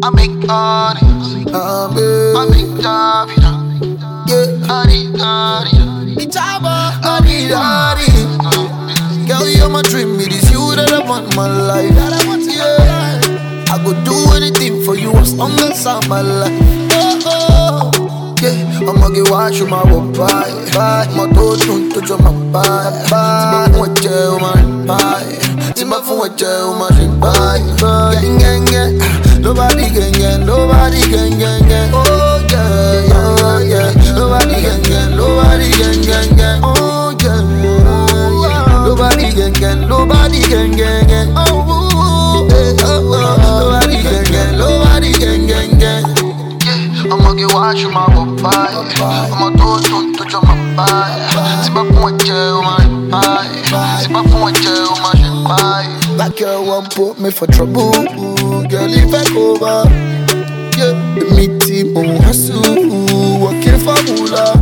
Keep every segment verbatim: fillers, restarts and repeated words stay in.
I make money, I make David, yeah, Adi, Adi, it's Abba, Adi, Adi. Girl, you're my dream, it is you that I want my life. Yeah, I go do anything for you as long as I'm alive. Oh, oh, yeah, I'ma get washed with my bye, bye. My door don't touch on my bye, bye. Timba fun wache, my bye. Timba fun wache, my bye. Gang, gang, gang. Nobody gang, gang, nobody gang, gang, gang. Oh yeah, oh yeah. Nobody gang, gang, nobody gang, gang, gang. Oh yeah, nobody gang, gang, nobody gang, gang, gang. Oh, eh, oh, oh. Nobody gang, gang, nobody gang, gang, gang. Yeah, I'ma get washed with my bye. I'ma do it to my bye. See my point, yeah, my bye. See my point, yeah, my bye. That girl won't put me for trouble. Girl, if I go over, yeah, me team on hustle, working for Mula.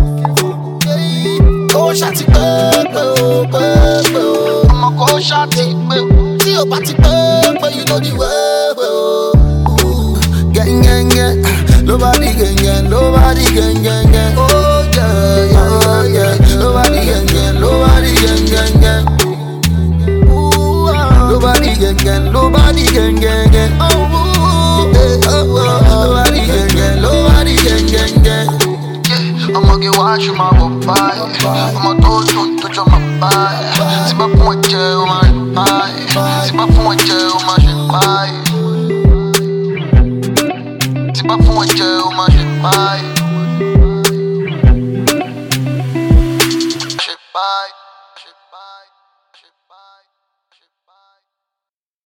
Go shotty, baby, baby. I'ma go shotty, baby. See your body, baby, you know the way. Gang, gang, gang. Nobody gang, gang, nobody gang, gang, gang. Oh yeah, yeah, yeah. Nobody gang, gang, nobody gang, gang, gang. Nobody gang, gang, nobody gang, gang, gang. Oh, eh, oh, oh. Nobody gang, gang, nobody gang, gang, gang. Yeah, I'ma get washed with my bye. I'ma do it to touch my bye. See my point, yeah, my bye. See my point, yeah, my bye. See my point, yeah, my bye.